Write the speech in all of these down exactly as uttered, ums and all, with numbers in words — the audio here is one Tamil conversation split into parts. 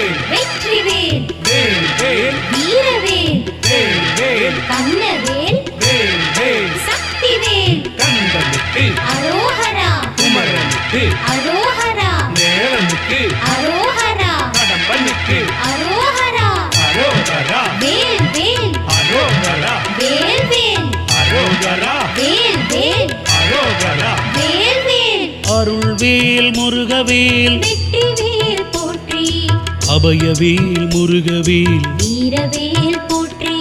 வேல் வெற்றிவேல் வேல் வேல் வீரவேல் வேல் வேல் கண்ணவேல் வேல் வேல் சக்திவேல் கந்தனுக்கு அரோகரா குமரனுக்கு அரோகரா வேலனுக்கு அரோகரா கடம்பனுக்கு அரோகரா அரோகரா வேல் வேல் அரோகரா வேல் வேல் அரோகரா வேல் வேல் அரோகரா வேல் வேல் அருள்வேல் முருகவேல் வெற்றிவேல் போற்றி அபயவேல் முருகவேல் வீரவேல் போற்றி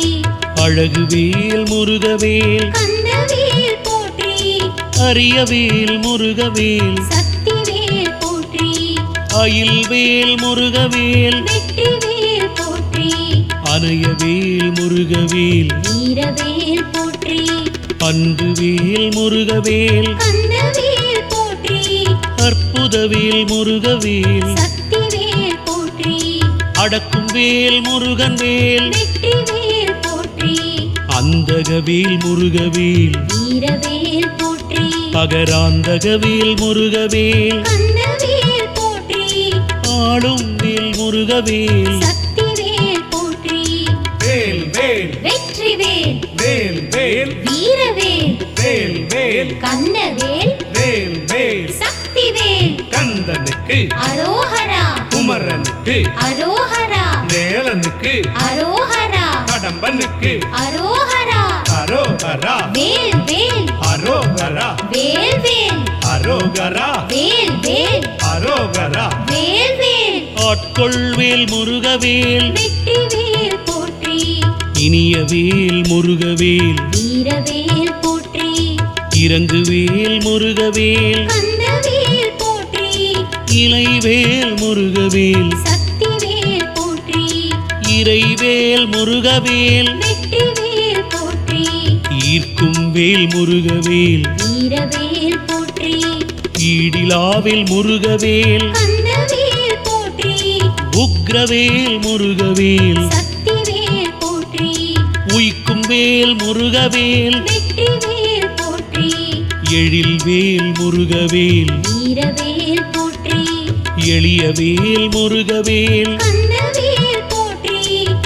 அழகுவேல் முருகவேல் கந்தவேல் போற்றி அரியவேல் முருகவேல் சக்திவேல் போற்றி அயில்வேல் முருகவேல் வெற்றிவேல் போற்றி அனையவேல் முருகவேல் வீரவேல் போற்றி அன்புவேல் முருகவேல் கந்தவேல் போற்றி அற்புதவேல் முருகவேல் சக்திவேல் போற்றி அடக்கும் வேல் முருகன் வேல் வெற்றிவேல் போற்றி அந்தகவேல் முருகவேல் வீரவேல் போற்றி அகராந்தகவேல் முருகவேல் கந்தவேல் போற்றி ஆளும் வேல் முருகவேல் சக்திவேல் போற்றி வேல் வேல் வெற்றிவேல் வேல் வேல் வீரவேல் வேல் வேல் கண்ணவேல் வேல் வேல் சக்திவேல் கந்தனுக்கு அரோகரா குமரனுக்கு அரோகரா வேலனுக்கு அரோகரா கடம்பனுக்கு அரோகரா அரோகரா வேல் வேல் அரோகரா வேல் வேல் அரோகரா வேல் வேல் அரோகரா வேல் வேல் ஆட்கொள்வேல் முருகவேல் வெற்றிவேல் போற்றி இனியவேல் முருகவேல் வீரவேல் போற்றி இறங்குவேல் முருகவேல் கந்தவேல் போற்றி இலைவேல் முருகவேல் சக்திவேல் போற்றி இறைவேல் முருகவேல் வெற்றிவேல் போற்றி ஈர்க்கும் வேல் முருகவேல் வீரவேல் போற்றி ஈடிலாவில் முருகவேல் கந்தவேல் போற்றி உக்ரவேல் முருகவேல் சக்திவேல் போற்றி உய்க்கும் வேல் முருகவேல் வெற்றிவேல் போற்றி எழில்வேல் முருகவேல் வீரவேல் போற்றி எளியவேல் முருகவேல் கந்தவேல் போற்றி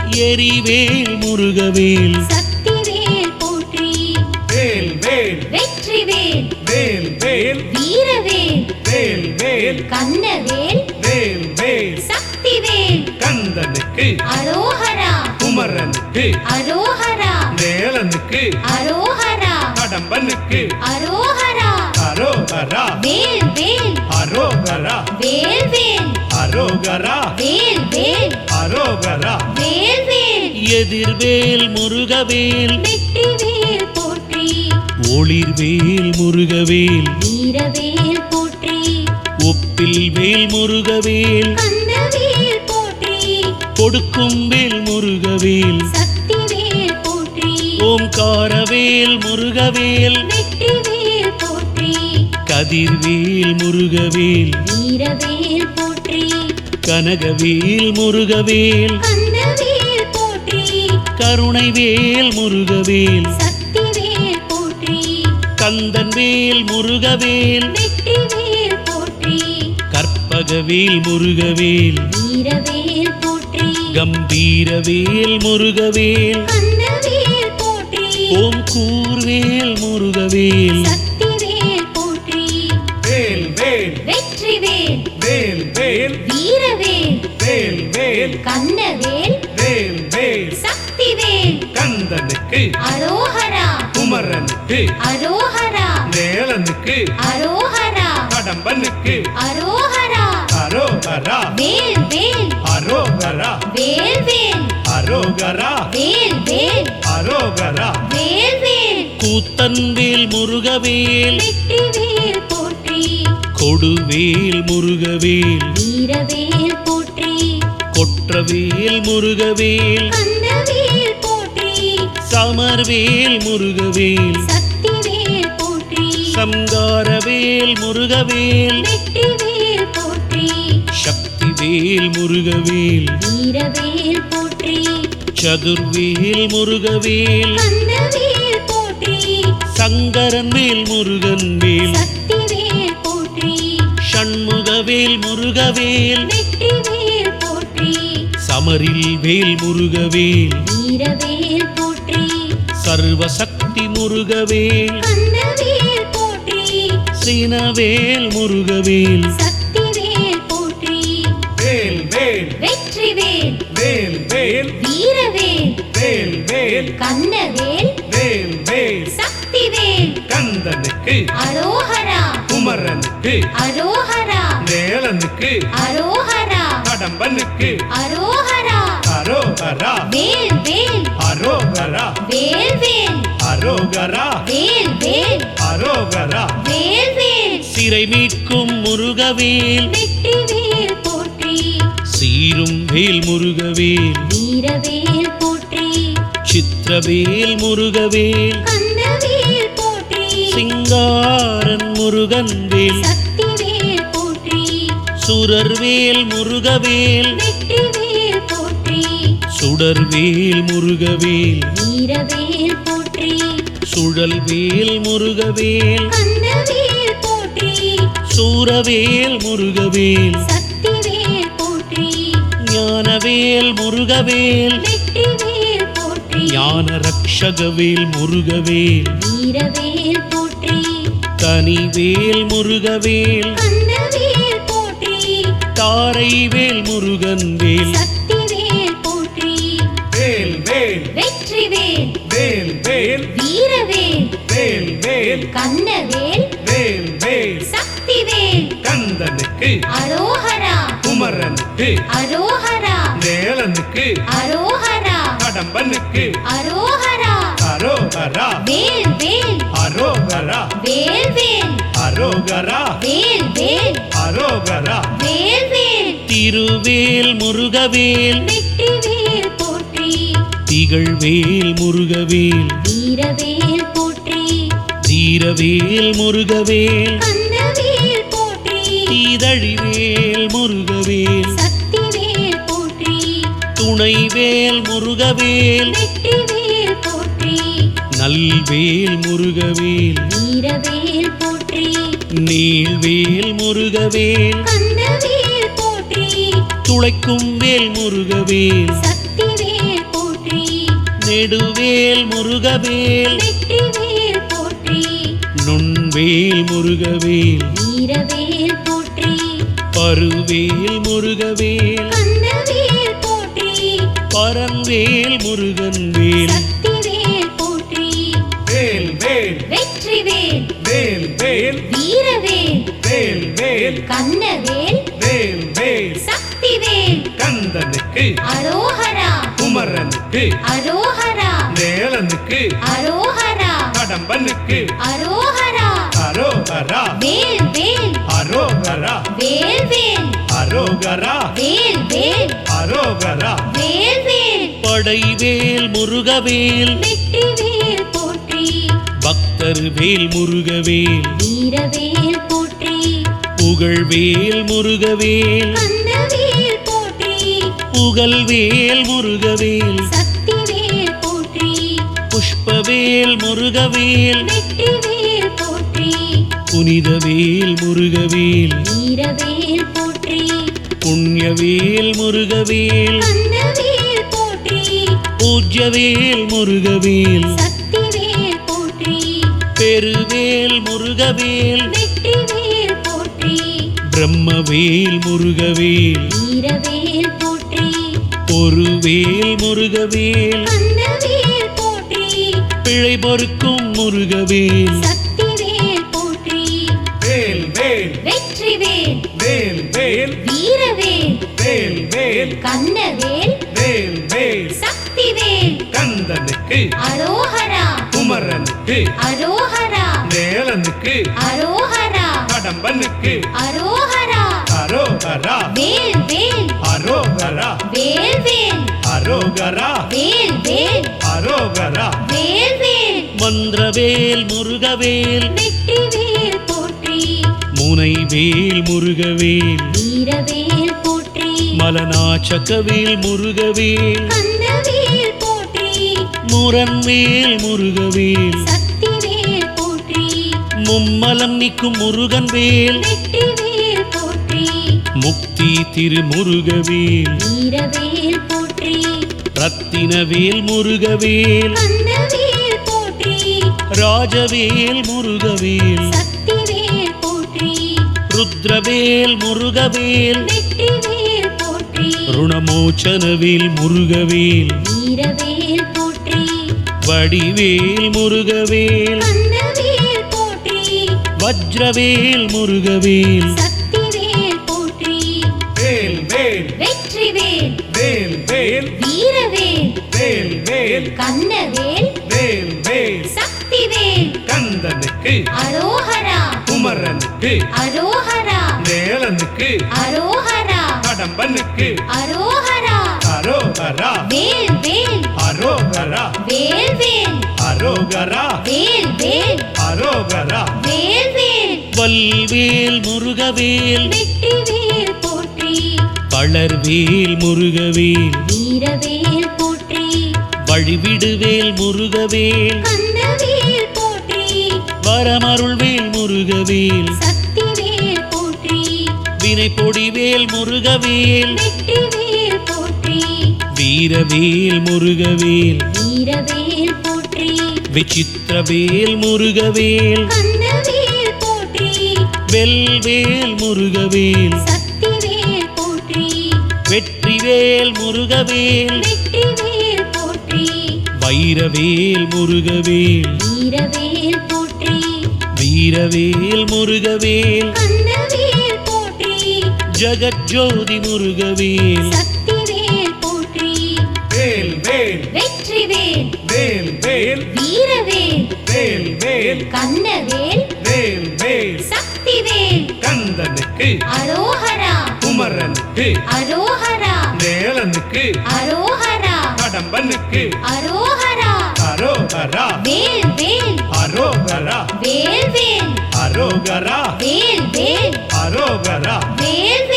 எரிவேல் முருகவேல் சக்திவேல் போற்றி வேல் வேல் வெற்றிவேல் வேல் வேல் வீரவேல் வேல் வேல் கண்ணவேல் வேல் வேல் சக்திவேல் கந்தனுக்கு அரோகரா குமரனுக்கு அரோகரா வேலனுக்கு அரோகரா கடம்பனுக்கு அரோகரா அரோகரா வேல் வேல் அரோகரா வேல் வேல் அரோகரா வேல் வேல் அரோகரா வேல் வேல் எதிர்வேல் முருகவேல் வெற்றிவேல் போற்றி ஒளிர்வேல் முருகவேல் வீரவேல் போற்றி ஒப்பில் வேல் முருகவேல் கந்தவேல் போற்றி கொடுக்கும் வேல் முருகவேல் சக்திவேல் போற்றி ஓம்காரவேல் முருகவேல் வெற்றிவேல் போற்றி கதிர்வேல் முருகவேல் வீரவேல் போற்றி கனகவேல் முருகவேல் கந்தவேல் போற்றி கருணைவேல் முருகவேல் சக்திவேல் போற்றி கந்தன்வேல் முருகவேல் வெற்றிவேல் போற்றி கற்பகவேல் முருகவேல் வீரவேல் போற்றி கம்பீரவேல் முருகவேல் கந்தவேல் போற்றி ஓம் கூர்வேல் முருகவேல் சக்திவேல் போற்றி வேல் வேல் வெற்றிவேல் வேல் வேல் வீரவேல் வேல் வேல் கண்ணவேல் வேல் வேல் சக்திவேல் கந்தனுக்கு அரோகரா குமரனுக்கு அரோகரா வேலனுக்கு அரோகரா கடம்பனுக்கு அரோகரா அரோகரா வேல் வேல் அரோகரா வேல் வேல் அரோகரா வேல் வேல் அரோகரா வேல் வேல் கூத்தன்வேல் முருகவேல் வெற்றிவேல் போற்றி கொடுவேல் முருகவேல் வீரவேல் போற்றி கொற்றவேல் முருகவேல் கந்தவேல் போற்றி சமர்வேல் முருகவேல் சக்திவேல் போற்றி சங்காரவேல் முருகவேல் வெற்றிவேல் போற்றி சக்திவேல் முருகவேல் வீரவேல் போற்றி சதுர்வேல் முருகவேல் கந்தவேல் போற்றி சங்கரன்வேல் முருகன் வேல் சக்திவேல் போற்றி ஷண்முகவேல் முருகவேல் வெற்றிவேல் போற்றி சமரில் வேல் முருகவேல் வீரவேல் போற்றி சர்வசக்தி முருகவேல் கந்தவேல் போற்றி சீனவேல் முருகவேல் சக்திவேல் போற்றி வேல் வேல் வெற்றிவேல் வேல் வேல் வீரவேல் வேல் வேல் கந்தவேல் வேல் வேல் சக்திவேல் கந்தனுக்கு அரோஹரா குமரனுக்கு அரோஹரா வேலனுக்கு அரோஹரா கடம்பனுக்கு அரோஹரா அரோகரா வேல் வேல் அரோகரா வேல் வேல் அரோகரா வேல் வேல் அரோகரா வேல் வேல் சிறை மீட்கும் முருகவேல் வெற்றிவேல் போற்றி சீரும் வேல் முருகவேல் வீரவேல் போற்றி சித்திரவேல் முருகவேல் கந்தவேல் போற்றி சிங்காரன் முருகன் வேல் சக்திவேல் போற்றி சுரர்வேல் முருகவேல் வெற்றிவேல் போற்றி சுடர்வேல் முருகவேல் வீரவேல் போற்றி சுழல்வேல் முருகவேல் கந்தவேல் போற்றி சூரவேல் முருகவேல் சக்திவேல் போற்றி ஞானவேல் முருகவேல் வெற்றிவேல் போற்றி ஞான ரக்ஷகவேல் முருகவேல் வீரவேல் போற்றி கனிவேல் முருகவேல் கந்தவேல் போற்றி தாரைவேல் முருகன் வேல் சக்திவேல் போற்றி வேல் வேல் வெற்றிவேல் வேல் வேல் வீரவேல் வேல் வேல் கந்தவேல் வேல் வேல் சக்திவேல் கந்தனுக்கு அரோஹரா குமரனுக்கு அரோஹரா வேலனுக்கு அரோஹரா கடம்பனுக்கு அரோஹரா அரோகரா வேல் வேல் அரோகரா வேல் வேல் அரோகரா வேல் வேல் அரோகரா வேல் வேல் திருவேல் முருகவேல் வெற்றிவேல் போற்றி திகழ்வேல் முருகவேல் வீரவேல் போற்றி தீரவேல் முருகவேல் கந்தவேல் போற்றி தீதழிவேல் முருகவேல் சக்திவேல் போற்றி துணைவேல் முருகவேல் வெற்றிவேல் போற்றி நல்வேல் முருகவேல் வீரவேல் போற்றி நீள்வேல் முருகவேல் கந்தவேல் போற்றி துளைக்கும் வேல் முருகவேல் சக்திவேல் போற்றி நெடுவேல் முருகவேல் வெற்றிவேல் போற்றி நுண்வேல் முருகவேல் வீரவேல் போற்றி பருவேல் முருகவேல் கந்தவேல் போற்றி பரன்வேல் முருகன் வேல் சக்திவேல் போற்றி வேல் வேல் வெற்றிவேல் வேல் வேல் வீரவேல் வேல் வேல் கந்தவேல் வேல் வேல் சக்திவேல் கந்தனுக்கு அரோஹரா குமரனுக்கு அரோஹரா வேலனுக்கு அரோஹரா கடம்பனுக்கு அரோஹரா அரோகரா வேல் வேல் அரோகரா வேல் வேல் அரோகரா வேல் வேல் அரோகரா வேல் வேல் படைவேல் முருகவேல் வெற்றிவேல் போற்றி பக்தர் வேல் முருகவேல் வீரவேல் போற்றி புகழ்வேல் முருகவேல் கந்தவேல் போற்றி புகழ்வேல் முருகவேல் சக்திவேல் போற்றி புஷ்பவேல் முருகவேல் வெற்றிவேல் போற்றி புனிதவேல் முருகவேல் வீரவேல் போற்றி புண்ணியவேல் முருகவேல் கந்தவேல் போற்றி பூஜ்யவேல் முருகவேல் சக்திவேல் போற்றி பெருவேல் முருகவேல் வெற்றிவேல் போற்றி பிரம்மவேல் முருகவேல் வீரவேல் போற்றி பொருவேல் முருகவேல் கந்தவேல் போற்றி பிழை பொறுக்கும் முருகவேல் சக்திவேல் போற்றி வேல் வேல் வெற்றிவேல் வேல் வேல் வீரவேல் வேல் வேல் கந்தவேல் வேல் வேல் சக்திவேல் கந்தனுக்கு அரோஹரா குமரனுக்கு அரோஹரா வேலனுக்கு அரோஹரா கடம்பனுக்கு அரோஹரா அரோகரா வேல் வேல் அரோகரா வேல் வேல் அரோகரா வேல் வேல் அரோகரா வேல் வேல் மந்திரவேல் முருகவேல் வெற்றிவேல் போற்றி முனைவேல் முருகவேல் வீரவேல் போற்றி மலநாச்சகவேல் முருகவேல் கந்தவேல் போற்றி முரண்வேல் முருகவேல் சக்திவேல் போற்றி மும்மலம் நீக்கும் முருகன் வேல் வெற்றிவேல் போற்றி முக்தி திருமுருகவேல் வீரவேல் போற்றி ரத்தினவேல் முருகவேல் கந்தவேல் போற்றி ராஜவேல் முருகவேல் சக்திவேல் போற்றி ருத்ரவேல் முருகவேல் வெற்றிவேல் போற்றி ருணமோச்சனவேல் முருகவேல் வீரவேல் போற்றி வடிவேல் முருகவேல் கந்தவேல் போற்றி வஜ்ரவேல் முருகவேல் சக்திவேல் போற்றி வேல் வேல் வெற்றிவேல் வேல் வேல் வீரவேல் வேல் வேல் கந்தவேல் வேல் வேல் சக்திவேல் கந்தனுக்கு அரோஹரா குமரனுக்கு அரோஹரா வேலனுக்கு அரோஹரா கடம்பனுக்கு அரோஹரா அரோகரா வேல் வேல் அரோகரா வேல் வேல் அரோகரா வேல் வேல் அரோகரா வேல் வேல் வல்வேல் முருகவேல் வெற்றிவேல் போற்றி வளர்வேல் முருகவேல் வீரவேல் போற்றி வழிவிடுவேல் முருகவேல் கந்தவேல் போற்றி வரமருள்வேல் முருகவேல் சக்திவேல் போற்றி வினை பொடிவேல் முருகவேல் வெற்றிவேல் போற்றி வீரவேல் முருகவேல் வீரவேல் போற்றி விசித்திரவேல் முருகவேல் கந்தவேல் போற்றி வெல்வேல் முருகவேல் சக்திவேல் போற்றி வெற்றிவேல் முருகவேல் வெற்றிவேல் போற்றி வைரவேல் முருகவேல் வீரவேல் போற்றி வீரவேல் முருகவேல் கந்தவேல் போற்றி ஜகஜோதி முருகவேல் சக்திவேல் போற்றி வேல் வேல் வெற்றிவேல் வேல் வேல் வீரவேல் வேல் வேல் கந்தவேல் வேல் வேல் சக்திவேல் கந்தனுக்கு அரோஹரா குமரனுக்கு அரோஹரா வேலனுக்கு அரோஹரா கடம்பனுக்கு அரோஹரா அரோகரா வேல் வேல் அரோகரா வேல் வேல் அரோகரா வேல் வேல் அரோகரா வேல்